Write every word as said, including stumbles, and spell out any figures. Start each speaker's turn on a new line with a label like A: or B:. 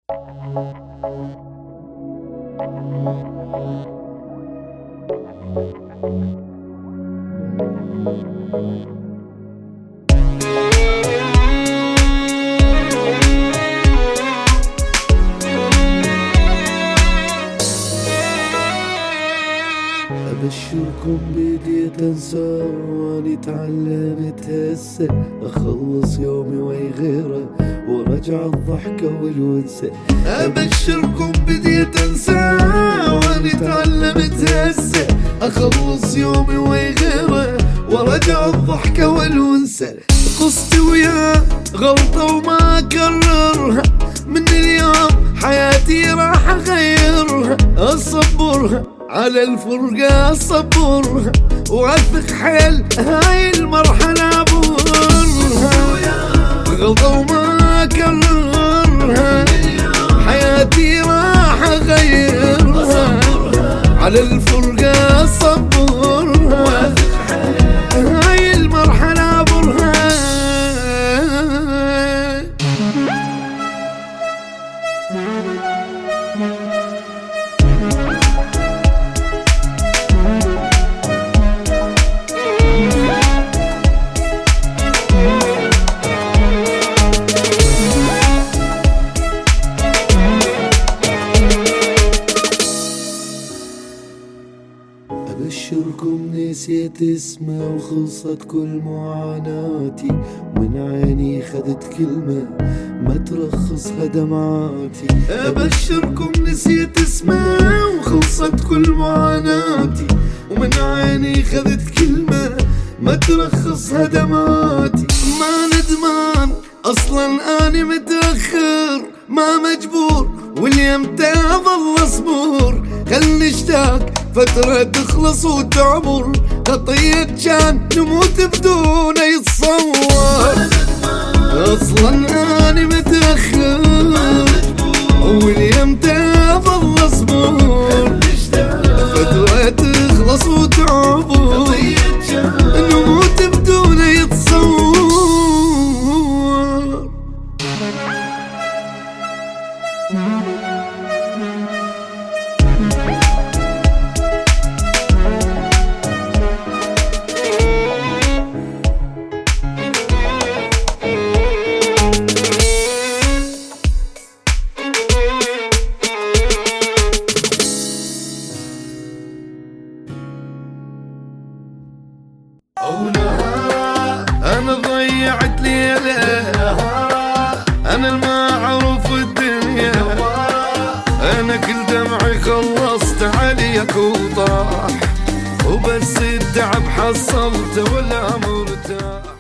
A: أبشركم بديت أنسى وأني تعلمت هسه أخلص يومي ويغيره ورجع الضحكة والونسة. أبشركم بديت أنسى وأني تعلمت هسه أخلص يومي ويغيره ورجع الضحكة والونسة. قصتي وياه غلطة وما أكررها، من اليوم حياتي راح أغيرها. أصبرها على الفرقة أصبرها وأثق حيل هاي المرحلة أبورها. غلطة وما أكررها، حياتي راح أغيرها. على الفرقة أصبرها هاي المرحلة أبورها. أبشركم نسيت اسمه وخلصت كل معاناتي، ومن عيني خذت كلمة ما ترخصها دمعاتي. أبشركم نسيت اسمه وخلصت كل معاناتي، ومن عيني خذت كلمة ما ترخصها دمعاتي. ما ندمان أصلا أنا متأخر، ما مجبور واليمتى أظل أصبر. خل نشتاق فترة تخلص وتعبر، خطية كان نموت بدون يتصور. أصلا أنا متأخر واليمتى أظل أصبر. فترة تخلص وتعبر، نموت بدون يتصور. أنا ضيعت ليلة، أنا المعروف الدنيا، أنا كل دمعي خلصت عليك وطاح، وبس التعب حصلته ولا مرتاح.